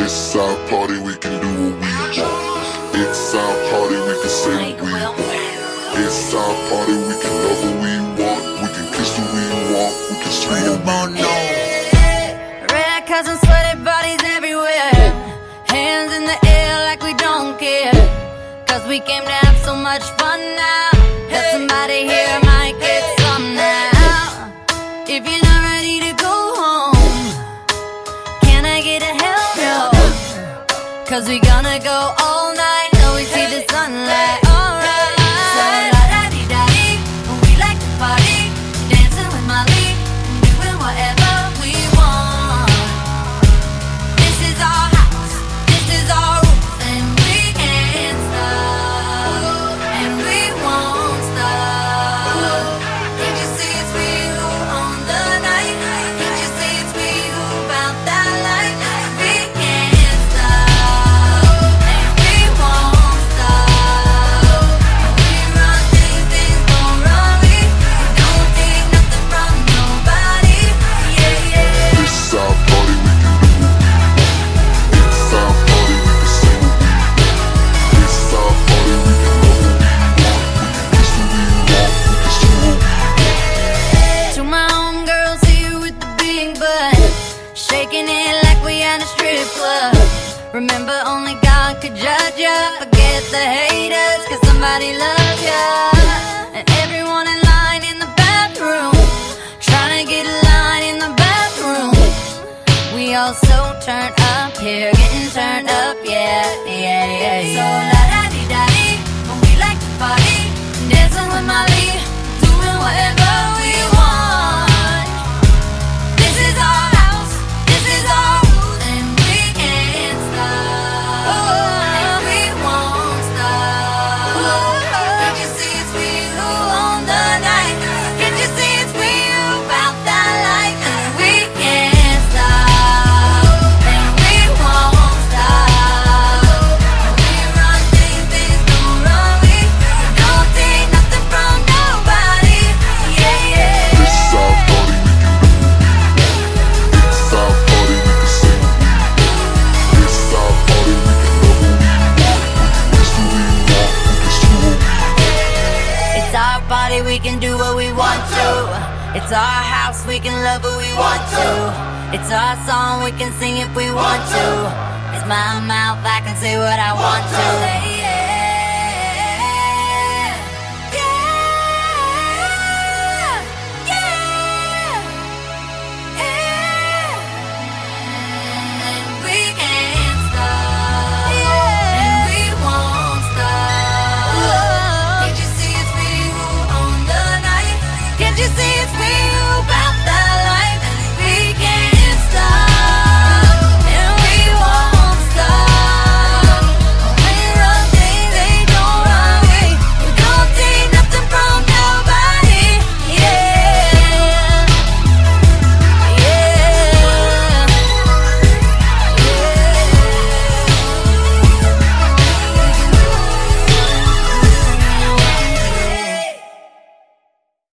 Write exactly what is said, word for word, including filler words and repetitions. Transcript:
It's our party, we can do what we want. It's our party, we can say what we want. It's our party, we can love what we want. We can kiss who we want, we can scream what we want. Red cousins, sweaty bodies everywhere. Hands in the air like we don't care. Cause we came to have so much fun now that somebody here might get some now. If you're not ready to go home, can I get a hell no? Cause we gonna go all night till we see the sunlight. Alright. So la-da-dee-da-dee, we like to party, dancing with Molly, doing whatever we want. This is our house, this is our rules, and we can't stop, and we won't stop. Can't you see it's we who own the night? Can't you see it's we who found that light? We can't stop, and we won't stop. We run things, things gon' run me. We don't take nothing from nobody. Yeah, yeah. This is our party, we can do what we want. It's our party, we can say what we want. This is our party, we can love what we want. We can kiss who we want, we can scream what we want. To my homegirls here with the big butt, shaking it like we at a strip club. Remember, only God could judge ya. Forget the haters, cause somebody loves ya. And everyone in line in the bathroom, trying to get a line in the bathroom. We all so turned up here, getting turned up, yeah, yeah, yeah, yeah. So la-da-dee-da-dee, we like to party, dancing with Molly, doing whatever we want. This is our house, this is our rules, and we can't stop, and we won't stop. Can't you see it's we who own the night? Can't you see it's we who found that light? And we can't stop, and we won't stop. We run things, things don't run me. We don't take nothing from nobody. Yeah, yeah. This is our party, we can do what we want. It's our party, we can say what we want. This is our party, we can love what we want. We can kiss who we want, we can scream what we want. It's our party, we can do what we want to. It's our house, we can love who we want to. It's our song, we can sing if we want to. It's my mouth, I can say what I want to. Yeah, yeah, yeah, yeah. And we can't stop, and we won't stop. Can't you see it's we who own the night? Can't you see it's we